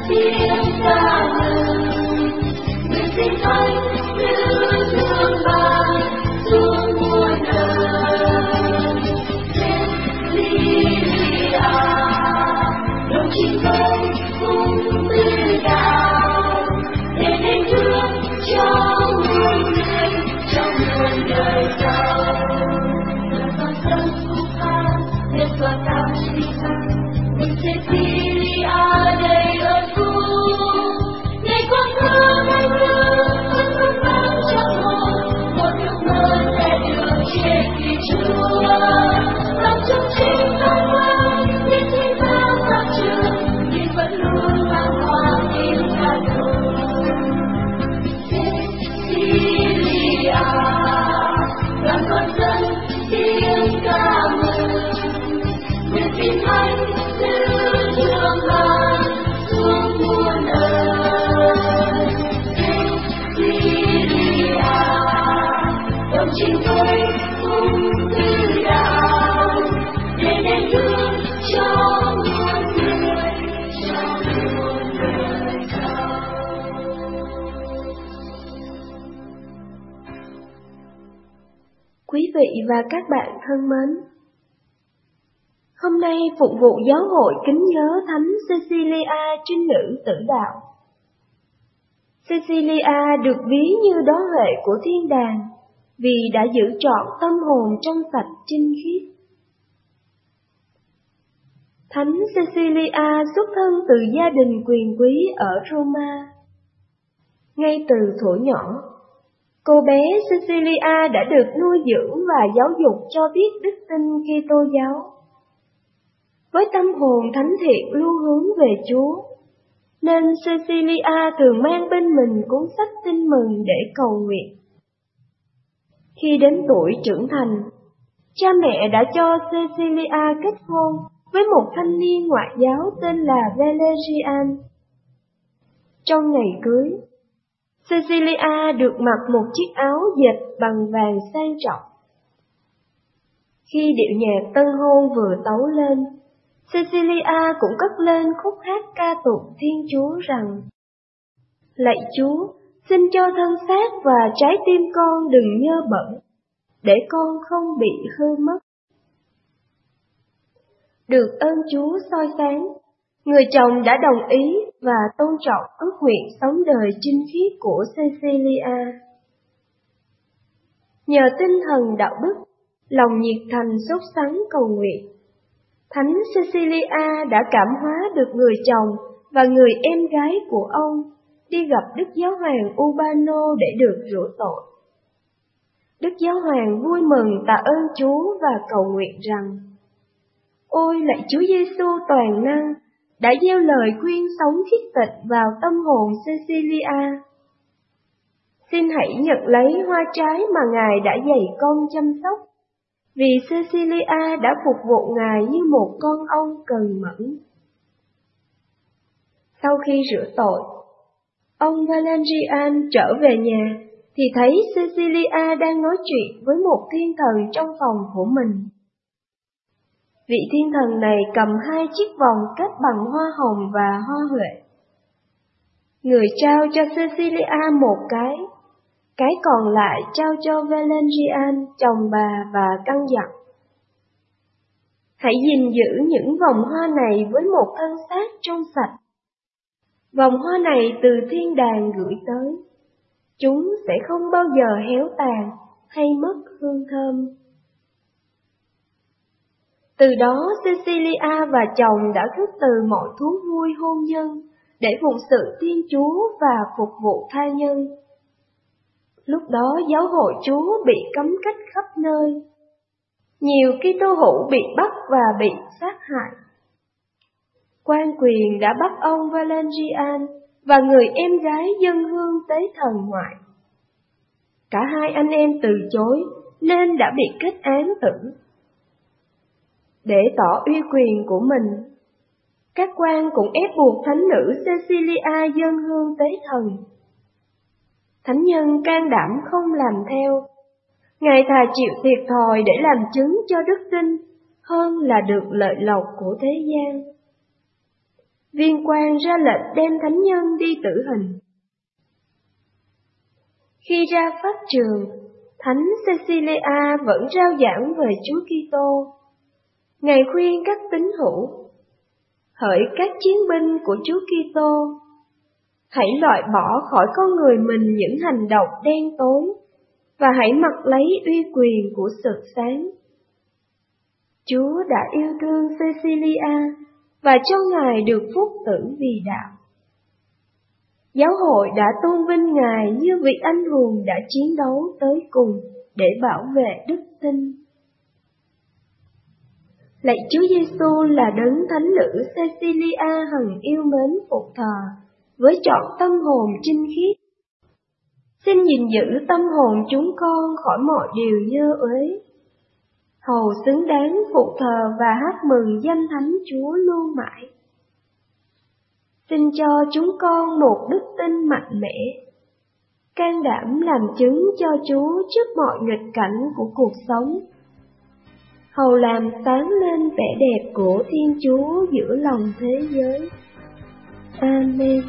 tiếng ca ngợi, nguyện xin thánh như thương ban xuống muôn đời. Cecilia, đồng chí tôi cùng từ đạo để đến thương cho muôn người trong muôn đời sau. Lời con dân khúc ca nhân toàn tạo trí sang, nguyện Cecilia đầy ơn phúc. Ngày con thơ ngày thương vẫn luôn mang trong hồn một ước mơ sẽ được chết vì Chúa. Lòng trong chính con ngoan biết khi ta ra trường nhưng vẫn luôn mang hoa tiếng ca ngợi. Cecilia, đoàn con dân tiếng ca mừng, nguyện xin thánh như thương ban xuống muôn đời. Cecilia, đồng chính tôi cùng từ đạo để đến thương cho muôn người trong muôn đời sau. Quý vị và các bạn thân mến, hôm nay phục vụ giáo hội kính nhớ Thánh Cecilia trinh nữ tử đạo. Cecilia được ví như đóa huệ của thiên đàng vì đã giữ trọn tâm hồn trong sạch chinh khiết. Thánh Cecilia xuất thân từ gia đình quyền quý ở Roma. Ngay từ thuở nhỏ, cô bé Cecilia đã được nuôi dưỡng và giáo dục cho biết đức tin Kitô giáo. Với tâm hồn thánh thiện luôn hướng về Chúa, nên Cecilia thường mang bên mình cuốn sách Tin mừng để cầu nguyện. Khi đến tuổi trưởng thành, cha mẹ đã cho Cecilia kết hôn với một thanh niên ngoại giáo tên là Valerian. Trong ngày cưới, Cecilia được mặc một chiếc áo dệt bằng vàng sang trọng. Khi điệu nhạc tân hôn vừa tấu lên, Cecilia cũng cất lên khúc hát ca tụng Thiên Chúa rằng: Lạy Chúa, xin cho thân xác và trái tim con đừng nhơ bẩn, để con không bị hư mất. Được ơn Chúa soi sáng, người chồng đã đồng ý và tôn trọng ước nguyện sống đời chinh khiết của Cecilia. Nhờ tinh thần đạo đức, lòng nhiệt thành sốt sắng cầu nguyện, Thánh Cecilia đã cảm hóa được người chồng và người em gái của ông đi gặp Đức Giáo hoàng Urbano để được rửa tội. Đức Giáo hoàng vui mừng tạ ơn Chúa và cầu nguyện rằng: Ôi lạy Chúa Giêsu toàn năng, đã gieo lời khuyên sống khiết tịnh vào tâm hồn Cecilia. Xin hãy nhận lấy hoa trái mà Ngài đã dạy con chăm sóc, vì Cecilia đã phục vụ Ngài như một con ong cần mẫn. Sau khi rửa tội, ông Valerian trở về nhà thì thấy Cecilia đang nói chuyện với một thiên thần trong phòng của mình. Vị thiên thần này cầm 2 chiếc vòng kết bằng hoa hồng và hoa huệ. Người trao cho Cecilia một cái còn lại trao cho Valerian, chồng bà, và căn dặn: Hãy gìn giữ những vòng hoa này với một thân xác trong sạch. Vòng hoa này từ thiên đàng gửi tới, chúng sẽ không bao giờ héo tàn hay mất hương thơm. Từ đó Cecilia và chồng đã khước từ mọi thú vui hôn nhân để phụng sự Thiên Chúa và phục vụ tha nhân. Lúc đó giáo hội Chúa bị cấm cách khắp nơi. Nhiều Kitô hữu bị bắt và bị sát hại. Quan quyền đã bắt ông Valerian và người em gái dâng hương tế thần ngoại. Cả hai anh em từ chối nên đã bị kết án tử. Để tỏ uy quyền của mình, các quan cũng ép buộc thánh nữ Cecilia dâng hương tế thần. Thánh nhân can đảm không làm theo. Ngài thà chịu thiệt thòi để làm chứng cho đức tin hơn là được lợi lộc của thế gian. viên quan ra lệnh đem thánh nhân đi tử hình. Khi ra pháp trường, Thánh Cecilia vẫn rao giảng về Chúa Kitô. Ngài khuyên các tín hữu: hỡi các chiến binh của Chúa Kitô, hãy loại bỏ khỏi con người mình những hành động đen tối và hãy mặc lấy uy quyền của sự sáng. Chúa đã yêu thương Cecilia và cho Ngài được phúc tử vì đạo. Giáo hội đã tôn vinh Ngài như vị anh hùng đã chiến đấu tới cùng để bảo vệ đức tin. Lạy Chúa Giêsu là đấng thánh nữ Cecilia hằng yêu mến phục thờ với trọn tâm hồn trinh khiết. Xin gìn giữ tâm hồn chúng con khỏi mọi điều nhơ uế, hầu xứng đáng phục thờ và hát mừng danh thánh Chúa luôn mãi. Xin cho chúng con một đức tin mạnh mẽ, can đảm làm chứng cho Chúa trước mọi nghịch cảnh của cuộc sống, hầu làm sáng lên vẻ đẹp của Thiên Chúa giữa lòng thế giới. Amen.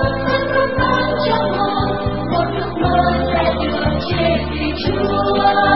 Chúa